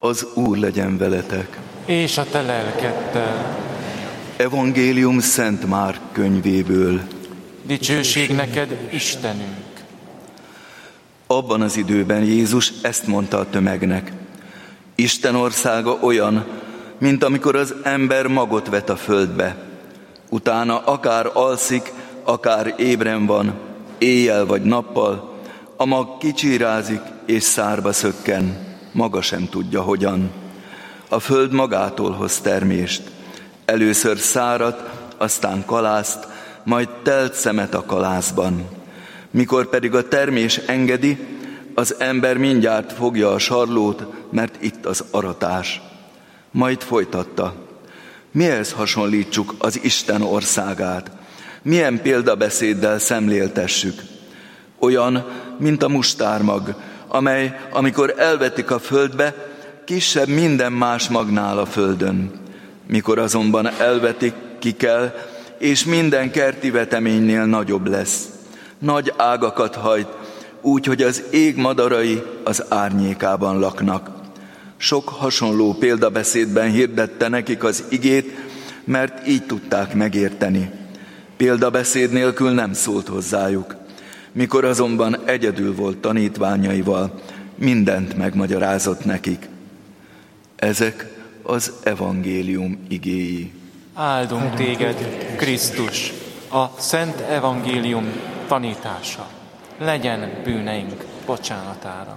Az Úr legyen veletek. És a te lelkeddel. Evangélium Szent Márk könyvéből. Dicsőség neked, Istenünk! Abban az időben Jézus ezt mondta a tömegnek. Isten országa olyan, mint amikor az ember magot vet a földbe. Utána akár alszik, akár ébren van, éjjel vagy nappal, a mag kicsírázik és szárba szökken, maga sem tudja hogyan. A föld magától hoz termést. Először szárat, aztán kalászt, majd telt szemet a kalászban. Mikor pedig a termés engedi, az ember mindjárt fogja a sarlót, mert itt az aratás. Majd folytatta. Mihez hasonlítsuk az Isten országát? Milyen példabeszéddel szemléltessük? Olyan, mint a mustármag, amely, amikor elvetik a földbe, kisebb minden más magnál a földön. Mikor azonban elvetik, kikel, és minden kerti veteménynél nagyobb lesz. Nagy ágakat hajt, úgy, hogy az ég madarai az árnyékában laknak. Sok hasonló példabeszédben hirdette nekik az igét, mert így tudták megérteni. Példabeszéd nélkül nem szólt hozzájuk. Mikor azonban egyedül volt tanítványaival, mindent megmagyarázott nekik. Ezek az evangélium igéi. Áldunk téged, Krisztus, a Szent Evangélium tanítása. Legyen bűneink bocsánatára.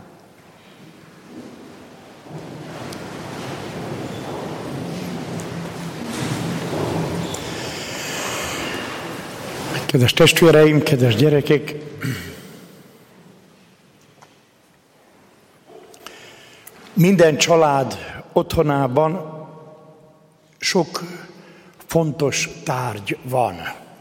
Kedves testvéreim, kedves gyerekek! Minden család otthonában sok fontos tárgy van.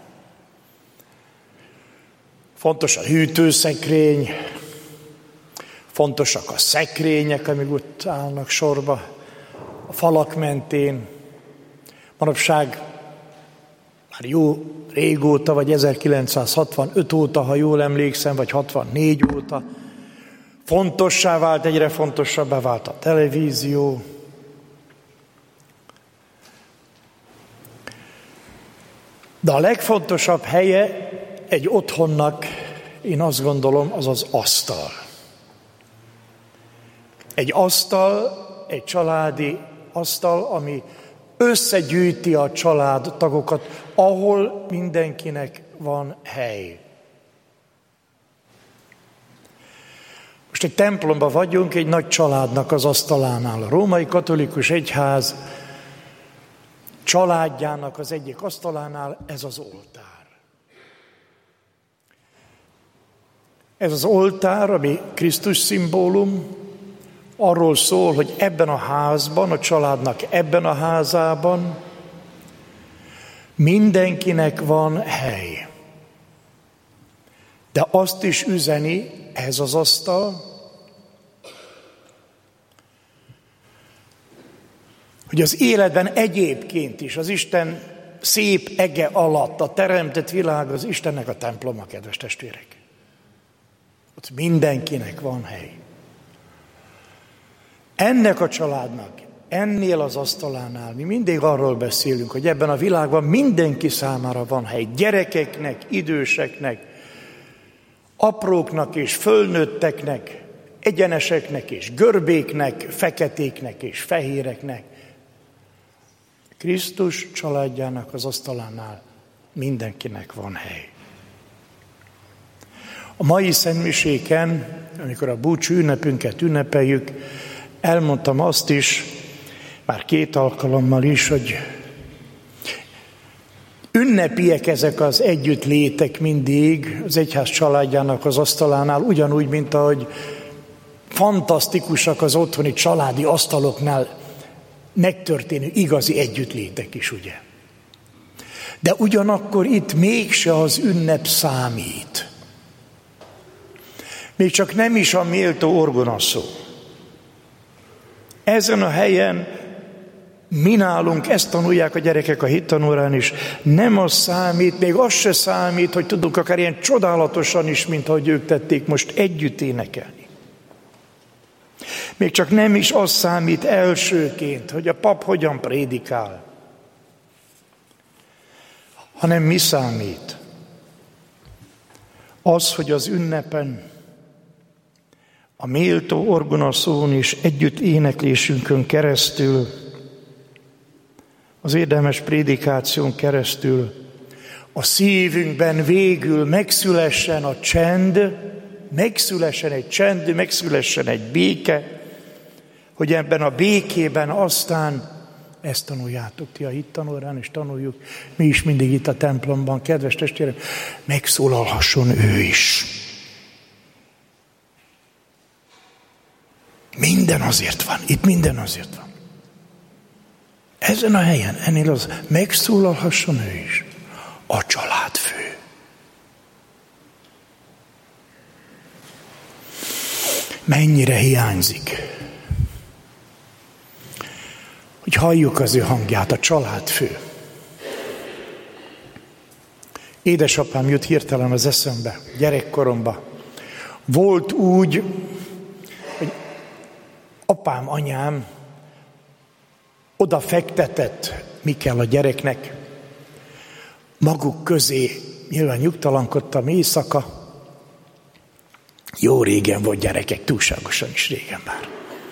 Fontos a hűtőszekrény, fontosak a szekrények, amik ott állnak sorba, a falak mentén. Manapság már jó régóta, vagy 1965 óta, ha jól emlékszem, vagy 64 óta, fontossá vált, egyre fontosabbá vált a televízió. De a legfontosabb helye egy otthonnak, én azt gondolom, az az asztal. Egy asztal, egy családi asztal, ami összegyűjti a családtagokat, ahol mindenkinek van hely. Most egy templomban vagyunk, egy nagy családnak az asztalánál. A Római Katolikus Egyház családjának az egyik asztalánál ez az oltár. Ez az oltár, ami Krisztus szimbólum, arról szól, hogy ebben a házban, a családnak ebben a házában mindenkinek van hely. De azt is üzeni ez az asztal, hogy az életben egyébként is az Isten szép ege alatt a teremtett világ az Istennek a temploma, kedves testvérek. Ott mindenkinek van hely. Ennek a családnak, ennél az asztalánál mi mindig arról beszélünk, hogy ebben a világban mindenki számára van hely. Gyerekeknek, időseknek, apróknak és fölnőtteknek, egyeneseknek és görbéknek, feketéknek és fehéreknek. Krisztus családjának az asztalánál mindenkinek van hely. A mai szentmiséken, amikor a búcsú ünnepünket ünnepeljük, elmondtam azt is, már 2 alkalommal is, hogy ünnepiek ezek az együttlétek mindig az egyház családjának az asztalánál, ugyanúgy, mint ahogy fantasztikusak az otthoni családi asztaloknál megtörténő igazi együttlétek is, ugye. De ugyanakkor itt mégse az ünnep számít. Még csak nem is a méltó orgonaszó. Ezen a helyen mi nálunk, ezt tanulják a gyerekek a hittanórán is, nem az számít, még az se számít, hogy tudunk akár ilyen csodálatosan is, mint ahogy ők tették, most együtt énekelni. Még csak nem is az számít elsőként, hogy a pap hogyan prédikál, hanem mi számít? Az, hogy az ünnepen a méltó orgonaszón és együtt éneklésünkön keresztül, az érdemes prédikáción keresztül a szívünkben végül megszülessen a csend, megszülessen egy csend, megszülessen egy béke, hogy ebben a békében aztán ezt tanuljátok ti a hittanórán, és tanuljuk mi is mindig itt a templomban, kedves testvérem, megszólalhasson ő is. Minden azért van, itt minden azért van. Ezen a helyen, ennél az megszólalhasson ő is. A családfő. Mennyire hiányzik, hogy halljuk az ő hangját, a családfő. Édesapám jut hirtelen az eszembe, gyerekkoromban. Volt úgy, hogy apám, anyám oda fektetett, mi kell a gyereknek, maguk közé, nyilván nyugtalankodtam éjszaka. Jó régen volt gyerekek, túlságosan is régen már.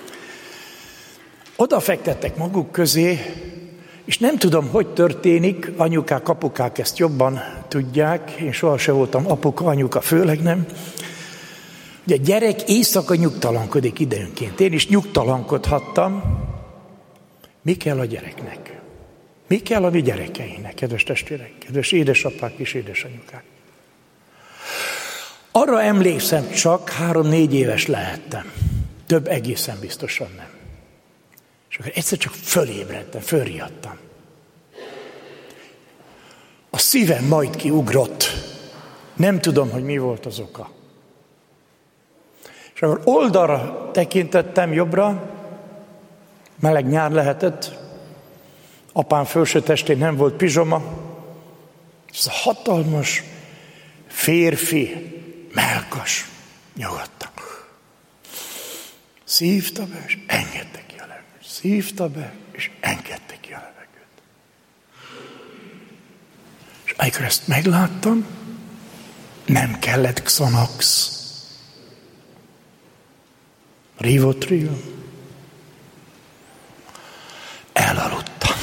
Oda fektettek maguk közé, és nem tudom, hogy történik, anyukák, apukák ezt jobban tudják, én sohasem voltam apuka, anyuka főleg nem. Ugye a gyerek éjszaka nyugtalankodik időnként. Én is nyugtalankodhattam. Mi kell a gyereknek? Mi kell a mi gyerekeinknek, kedves testvérek, kedves édesapák és édesanyukák? Arra emlékszem, csak 3-4 éves lehettem. Több egészen biztosan nem. És akkor egyszer csak fölébredtem, fölriadtam. A szívem majd kiugrott. Nem tudom, hogy mi volt az oka. És akkor oldalra tekintettem jobbra, meleg nyár lehetett, apám felső testén nem volt pizsoma, és ez a hatalmas férfi, mellkas, nyugodtan. Szívta be, és engedte ki a levegőt. Szívta be, és engedte ki a levegőt. És amikor ezt megláttam, nem kellett Xanax. Rivotril. Elaludtam.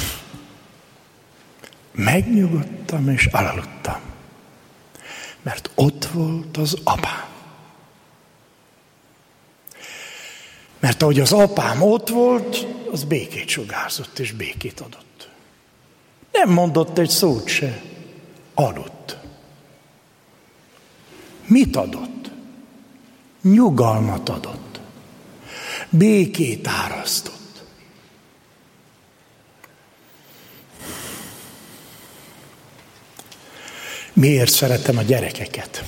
Megnyugodtam, és elaludtam. Mert ott volt az apám. Mert ahogy az apám ott volt, az békét sugárzott és békét adott. Nem mondott egy szót se. Aludt. Mit adott? Nyugalmat adott. Békét árasztott. Miért szeretem a gyerekeket?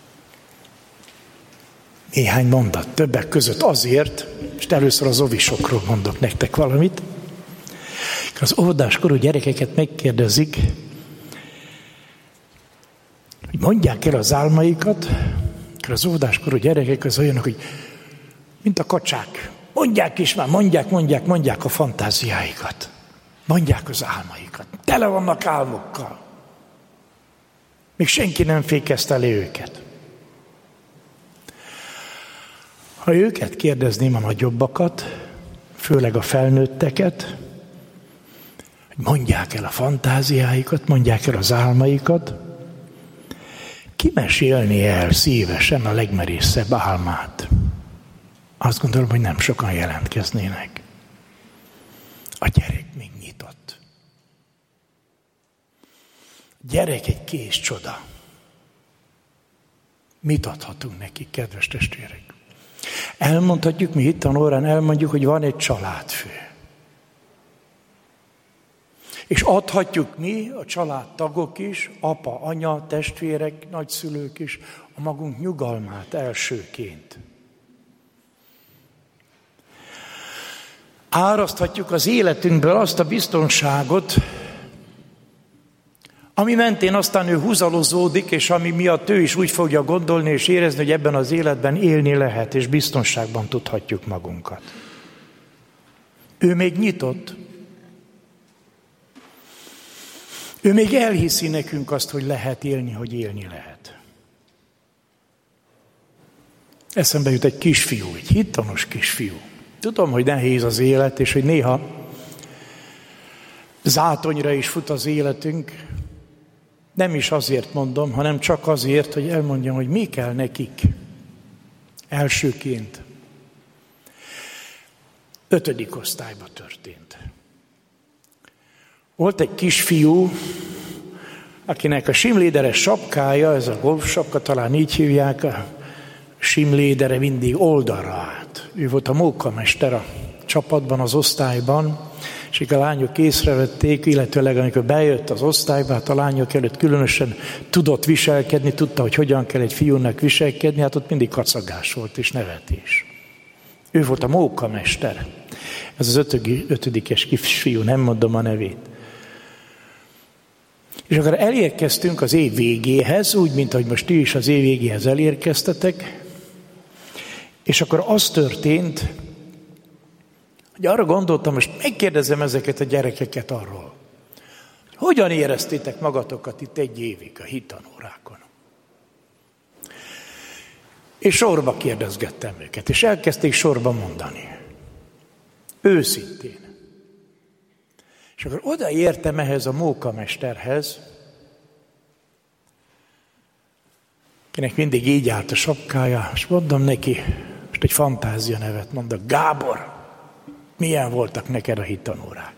Néhány mondat, többek között azért, és először az ovisokról mondok nektek valamit. Az óvodáskorú gyerekeket megkérdezik, hogy mondják el az álmaikat, akkor az óvodáskorú gyerekek az olyanok, hogy mint a kacsák. Mondják is már, mondják a fantáziáikat. Mondják az álmaikat. Tele vannak álmokkal. Még senki nem fékezteli őket. Ha őket kérdezném, a nagyobbakat, főleg a felnőtteket, hogy mondják el a fantáziáikat, mondják el az álmaikat, ki mesélné el szívesen a legmerészebb álmát? Azt gondolom, hogy nem sokan jelentkeznének. A gyerek még nyitott. A gyerek egy kés csoda. Mit adhatunk neki, kedves testvérek? Elmondhatjuk, mi itt tanórán elmondjuk, hogy van egy családfő. És adhatjuk mi, a családtagok is, apa, anya, testvérek, nagyszülők is, a magunk nyugalmát elsőként. Áraszthatjuk az életünkből azt a biztonságot, ami mentén aztán ő húzalozódik, és ami miatt ő is úgy fogja gondolni és érezni, hogy ebben az életben élni lehet, és biztonságban tudhatjuk magunkat. Ő még nyitott. Ő még elhiszi nekünk azt, hogy lehet élni, hogy élni lehet. Eszembe jut egy kisfiú, egy hittanos kisfiú. Tudom, hogy nehéz az élet, és hogy néha zátonyra is fut az életünk. Nem is azért mondom, hanem csak azért, hogy elmondjam, hogy mi kell nekik. Elsőként. 5. osztályban történt. Volt egy kisfiú, akinek a simléderes sapkája, ez a golf sapka, talán így hívják, a simlédere mindig oldalra állt. Ő volt a mókamester a csapatban, az osztályban, és a lányok észrevették, illetőleg amikor bejött az osztályba, hát a lányok előtt különösen tudott viselkedni, tudta, hogy hogyan kell egy fiúnak viselkedni, hát ott mindig kacagás volt és nevetés. Ő volt a mókamester. Ez az 5. kisfiú, nem mondom a nevét. És akkor elérkeztünk az év végéhez, úgy, mint ahogy most ti is az év végéhez elérkeztetek, és akkor az történt, hogy arra gondoltam, most megkérdezem ezeket a gyerekeket arról, hogy hogyan éreztétek magatokat itt egy évig a hittanórákon. És sorba kérdezgettem őket, és elkezdték sorba mondani. Őszintén. És akkor odaértem ehhez a mókamesterhez, akinek mindig így állt a sapkája, és mondom neki, most egy fantázia nevet mondok, Gábor, milyen voltak neked a hittanórák?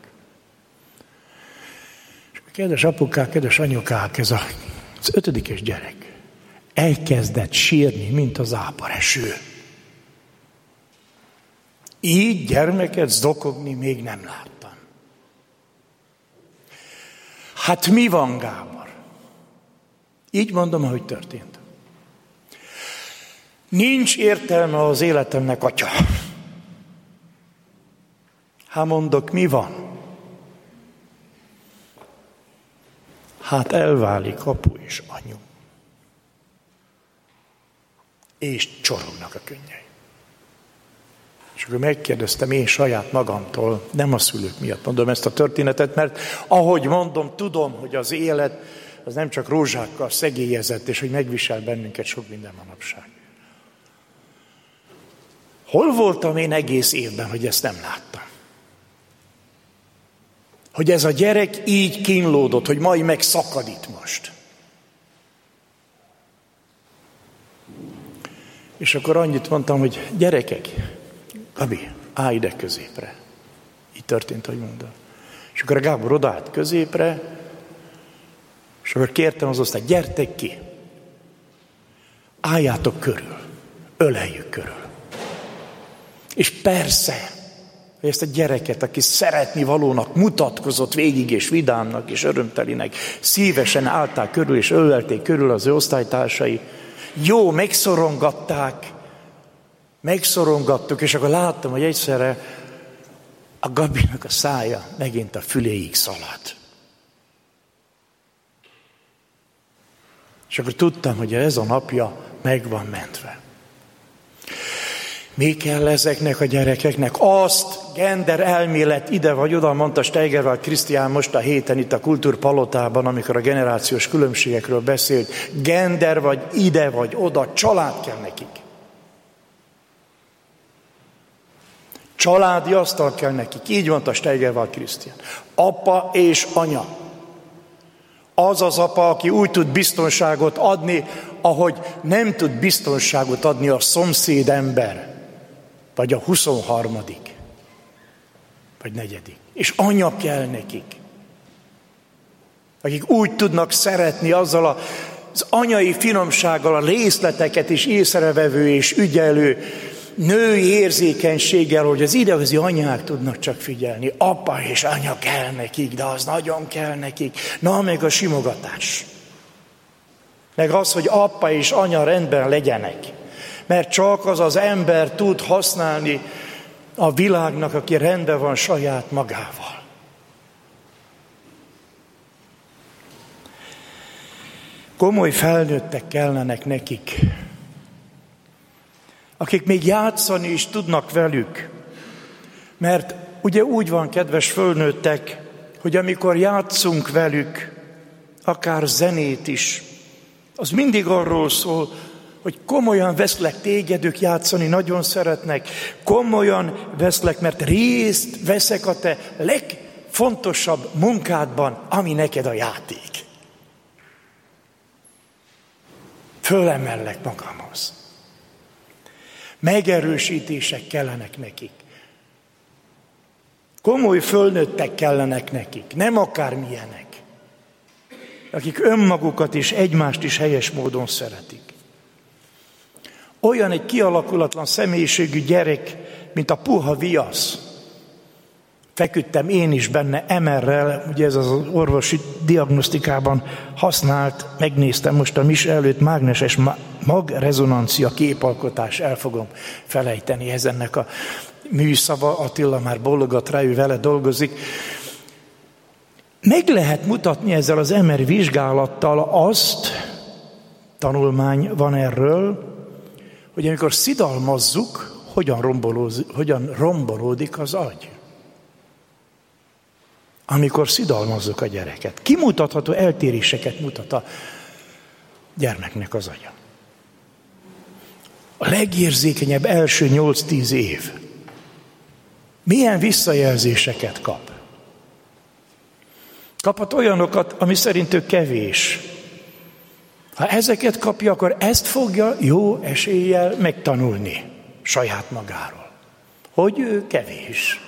És kedves apukák, kedves anyukák, ez az 5. gyerek elkezdett sírni, mint az áporeső. Így gyermeket zokogni még nem láttam. Hát mi van, Gábor? Így mondom, ahogy történt. Nincs értelme az életemnek, atya. Hát mondok, mi van? Hát elválik apu és anyu. És csorognak a könnyei. És akkor megkérdeztem én saját magamtól, nem a szülők miatt mondom ezt a történetet, mert ahogy mondom, tudom, hogy az élet az nem csak rózsákkal szegélyezett, és hogy megvisel bennünket sok minden manapság. Hol voltam én egész évben, hogy ezt nem láttam? Hogy ez a gyerek így kínlódott, hogy majd megszakad itt most. És akkor annyit mondtam, hogy gyerekek, Gabi, állj ide középre. Így történt, hogy mondom. És akkor a Gábor odaállt középre, és akkor kértem az osztályt, gyertek ki, álljátok körül, öleljük körül. És persze, hogy ezt a gyereket, aki szeretni valónak mutatkozott végig, és vidámnak, és örömtelinek, szívesen állták körül, és ölelték körül az ő osztálytársai. Jó, megszorongattuk, és akkor láttam, hogy egyszerre a Gabinak a szája megint a füléig szaladt. És akkor tudtam, hogy ez a napja meg van mentve. Mi kell ezeknek a gyerekeknek? Azt, gender elmélet ide vagy oda, mondta Steigerwald Krisztián most a héten itt a Kultúrpalotában, amikor a generációs különbségekről beszélt. Gender vagy ide vagy oda, család kell nekik. Családi asztal kell nekik. Így mondta Steigerwald Krisztián. Apa és anya. Az az apa, aki úgy tud biztonságot adni, ahogy nem tud biztonságot adni a szomszéd ember. Vagy a 23. vagy 4. És anya kell nekik. Akik úgy tudnak szeretni azzal az anyai finomsággal, a részleteket is észrevevő és ügyelő női érzékenységgel, hogy az idehazi anyák tudnak csak figyelni. Apa és anya kell nekik, de az nagyon kell nekik. Na, meg a simogatás. Meg az, hogy apa és anya rendben legyenek. Mert csak az az ember tud használni a világnak, aki rendben van saját magával. Komoly felnőttek kellenek nekik, akik még játszani is tudnak velük. Mert ugye úgy van, kedves fölnőttek, hogy amikor játszunk velük, akár zenét is, az mindig arról szól, hogy komolyan veszlek téged, ők játszani nagyon szeretnek, komolyan veszlek, mert részt veszek a te legfontosabb munkádban, ami neked a játék. Fölemellek magamhoz. Megerősítések kellenek nekik. Komoly fölnőttek kellenek nekik, nem akármilyenek, akik önmagukat és egymást is helyes módon szeretik. Olyan egy kialakulatlan személyiségű gyerek, mint a puha viasz. Feküdtem én is benne MR-rel, ugye ez az orvosi diagnosztikában használt, megnéztem most a mise előtt, mágneses magrezonancia képalkotás, el fogom felejteni, ez ennek a műszava, Attila már bólogat rá, ő vele dolgozik. Meg lehet mutatni ezzel az MR vizsgálattal azt, tanulmány van erről, hogy amikor szidalmazzuk, hogyan rombolódik az agy. Amikor szidalmazzuk a gyereket. Kimutatható eltéréseket mutat a gyermeknek az agya. A legérzékenyebb első 8-10 év. Milyen visszajelzéseket kap? Kaphat olyanokat, ami szerintük kevés. Ha ezeket kapja, akkor ezt fogja jó eséllyel megtanulni saját magáról. Hogy ő kevés.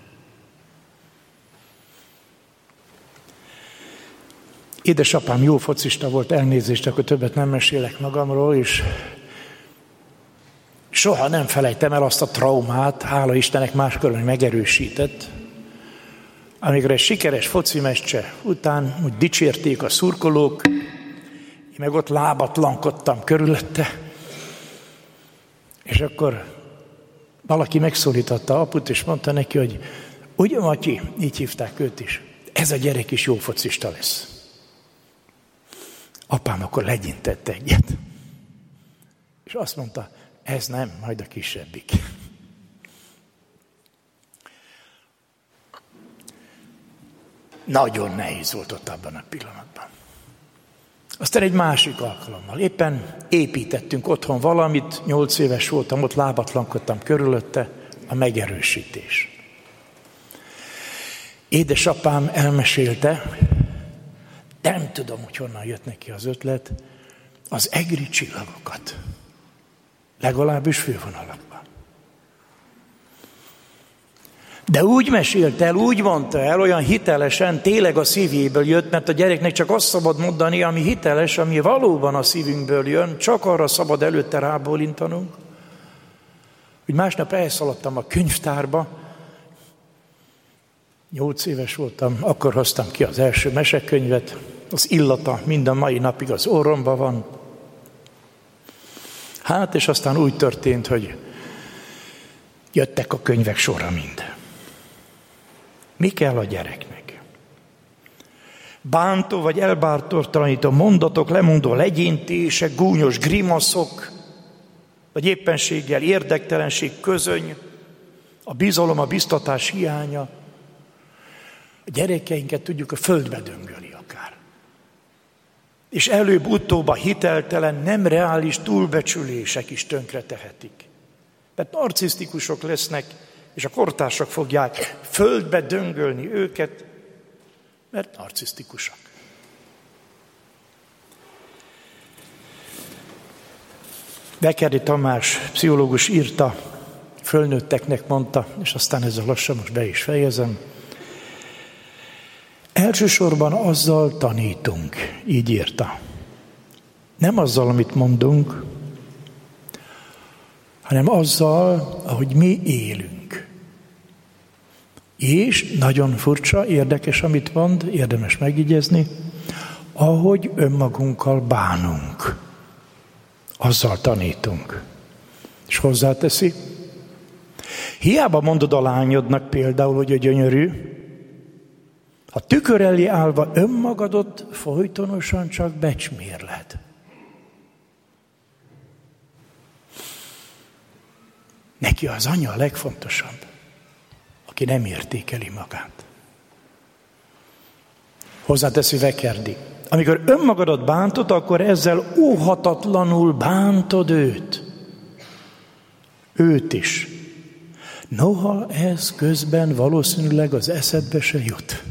Édesapám jó focista volt, elnézést, akkor többet nem mesélek magamról, és soha nem felejtem el azt a traumát, hála Istennek máskor megerősített, amikor egy sikeres focimeccse után úgy dicsérték a szurkolók, én meg ott lábatlankodtam körülötte, és akkor valaki megszólította aput, és mondta neki, hogy ugye Matyi, így hívták őt is, ez a gyerek is jó focista lesz. Apám akkor legyintett egyet, és azt mondta, ez nem, majd a kisebbik. Nagyon nehéz volt ott abban a pillanatban. Aztán egy másik alkalommal. Éppen építettünk otthon valamit, 8 éves voltam, ott lábatlankodtam körülötte, a megerősítés. Édesapám elmesélte, nem tudom, hogy honnan jött neki az ötlet, az egri csillagokat. Legalábbis fővonalakban. De úgy mesélte el, úgy mondta el, olyan hitelesen, tényleg a szívéből jött, mert a gyereknek csak azt szabad mondani, ami hiteles, ami valóban a szívünkből jön, csak arra szabad előtte rábólintanunk, hogy másnap elszaladtam a könyvtárba, 8 éves voltam, akkor hoztam ki az első mesekönyvet, az illata minden mai napig az orromban van. Hát, és aztán úgy történt, hogy jöttek a könyvek sorra mind. Mi kell a gyereknek? Bántó vagy elbátortalanító mondatok, lemondó legyintések, gúnyos grimaszok, vagy éppenséggel érdektelenség, közöny, a bizalom, a biztatás hiánya. A gyerekeinket tudjuk, a földbe döngöli akár. És előbb-utóbb a hiteltelen, nem reális túlbecsülések is tönkre tehetik. Mert narcisztikusok lesznek, és a kortársak fogják földbe döngölni őket, mert narcisztikusak. Bekerdi Tamás pszichológus írta, fölnőtteknek mondta, és aztán ezzel lassan most be is fejezem. Elsősorban azzal tanítunk, így írta. Nem azzal, amit mondunk, hanem azzal, ahogy mi élünk. És nagyon furcsa, érdekes, amit mond, érdemes megjegyezni, ahogy önmagunkkal bánunk. Azzal tanítunk. És hozzáteszi, hiába mondod a lányodnak például, hogy a gyönyörű, Ha tükör elé állva önmagadot folytonosan csak becsmérled. Neki az Anya a legfontosabb, aki nem értékeli magát. Hozzáteszi Vekerdi. Amikor önmagadat bántod, akkor ezzel óhatatlanul bántod őt. Őt is. Noha ez közben valószínűleg az eszedbe se jut.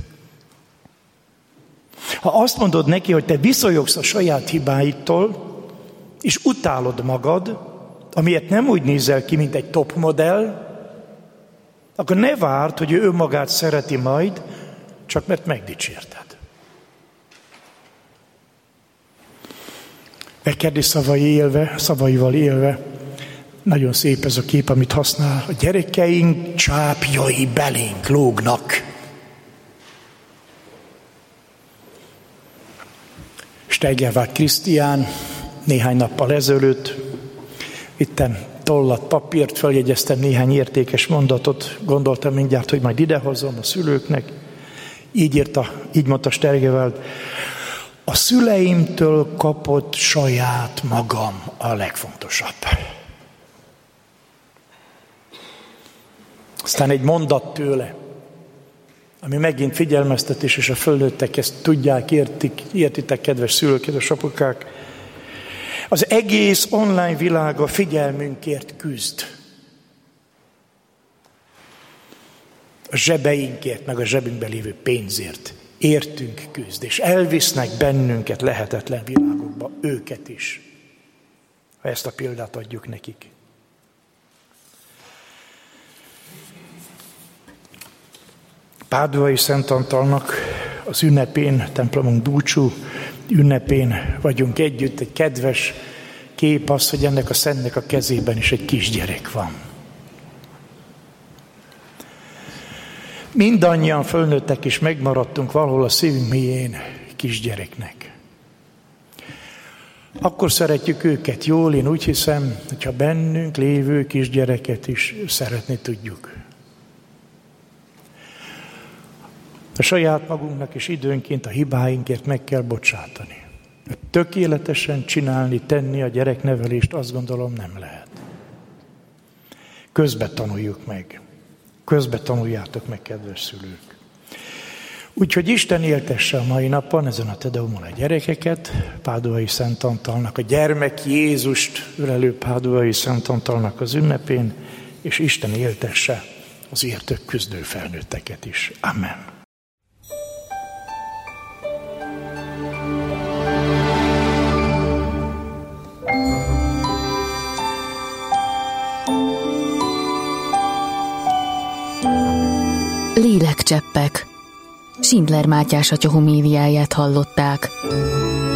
Ha azt mondod neki, hogy te viszonyogsz a saját hibáidtól, és utálod magad, amiért nem úgy nézel ki, mint egy top modell, akkor ne várd, hogy ő önmagát szereti majd, csak mert megdicsérted. Vekerdi szavaival élve, nagyon szép ez a kép, amit használ. A gyerekeink csápjai belénk lógnak. Steigerwald Krisztián néhány nappal ezelőtt vittem tollat, papírt, feljegyeztem néhány értékes mondatot, gondoltam mindjárt, hogy majd idehozom a szülőknek. Így mondta Steigerwald, a szüleimtől kapott saját magam a legfontosabb. Aztán egy mondat tőle, ami megint figyelmeztetés, és a fölnőttek ezt tudják, értitek, kedves szülők, kedves apukák. Az egész online világ a figyelmünkért küzd. A zsebeinkért, meg a zsebünkben lévő pénzért. Értünk küzd, és elvisznek bennünket lehetetlen világokba, őket is, ha ezt a példát adjuk nekik. Páduai Szent Antalnak az ünnepén, templomunk búcsú ünnepén vagyunk együtt, egy kedves kép az, hogy ennek a szentnek a kezében is egy kisgyerek van. Mindannyian fölnőttek és megmaradtunk valahol a szívünk mélyén kisgyereknek. Akkor szeretjük őket jól, én úgy hiszem, hogyha bennünk lévő kisgyereket is szeretni tudjuk. A saját magunknak is időnként a hibáinkért meg kell bocsátani. Tökéletesen csinálni, tenni a gyereknevelést, azt gondolom nem lehet. Közbe tanuljuk meg. Közbe tanuljátok meg, kedves szülők. Úgyhogy Isten éltesse a mai napon, ezen a Tedeumon a gyerekeket, Páduai Szent Antalnak, a gyermek Jézust ölelő Páduai Szent Antalnak az ünnepén, és Isten éltesse az értük küzdő felnőtteket is. Amen. Lélekcseppek. Schindler Mátyás atya homéliáját hallották.